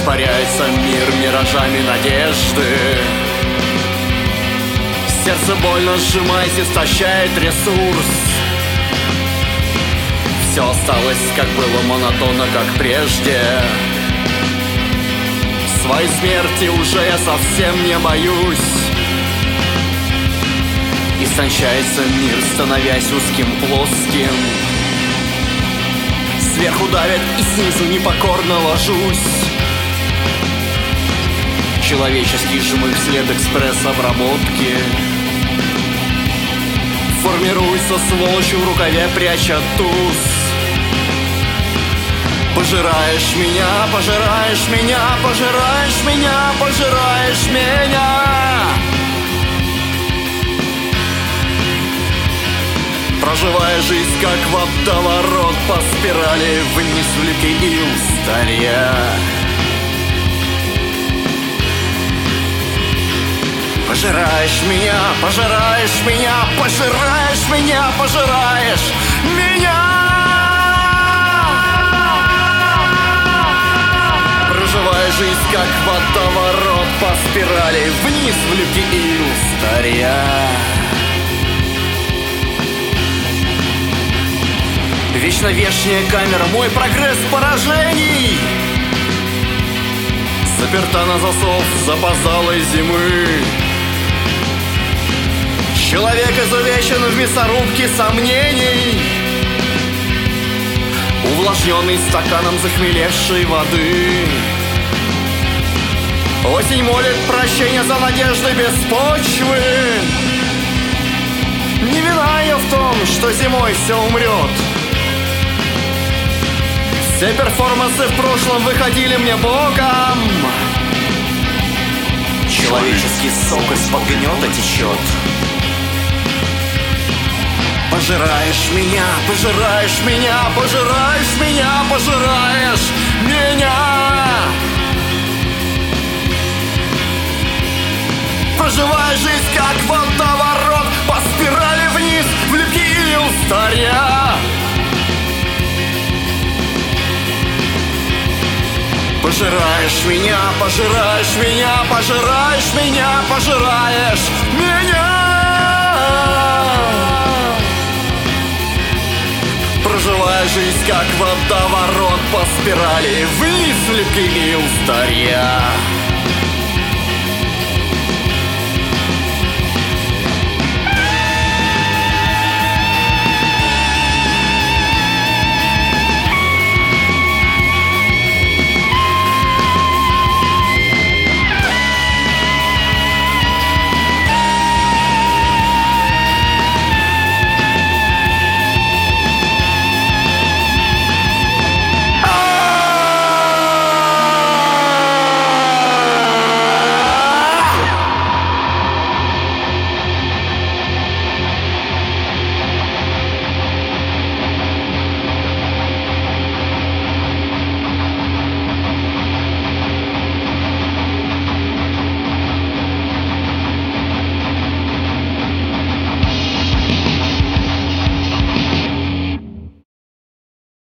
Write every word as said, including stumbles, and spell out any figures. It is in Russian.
Растворяется мир миражами надежды. Сердце больно сжимаясь, истощает ресурс. Все осталось, как было, монотонно, как прежде. Своей смерти уже я совсем не боюсь. Истончается мир, становясь узким, плоским. Сверху давят и снизу непокорно ложусь. Человеческий жмых след экспресс-обработки. Формируется сволочью в рукаве, пряча туз. Пожираешь меня, пожираешь меня, пожираешь меня, пожираешь меня. Проживая жизнь, как водоворот по спирали вниз в липкий ил старья. Пожираешь меня, пожираешь меня, пожираешь меня, пожираешь меня. Проживая жизнь, как водоворот по спирали вниз в липкий ил старья. Вечно вешняя камера, мой прогресс поражений. Заперта на засов запоздалой зимы. Человек изувечен в мясорубке сомнений, увлажненный стаканом захмелевшей воды. Осень молит прощения за надежды без почвы. Не вина ее в том, что зимой все умрет. Все перформансы в прошлом выходили мне боком. Человеческий сок из-под гнета течет. Пожираешь меня, пожираешь меня, пожираешь меня, пожираешь меня. Проживая жизнь, как водоворот по спирали вниз в липкий ил старья. Пожираешь меня, пожираешь меня, пожираешь меня, пожираешь меня. Проживая жизнь, как водоворот по спирали вниз в липкий ил старья.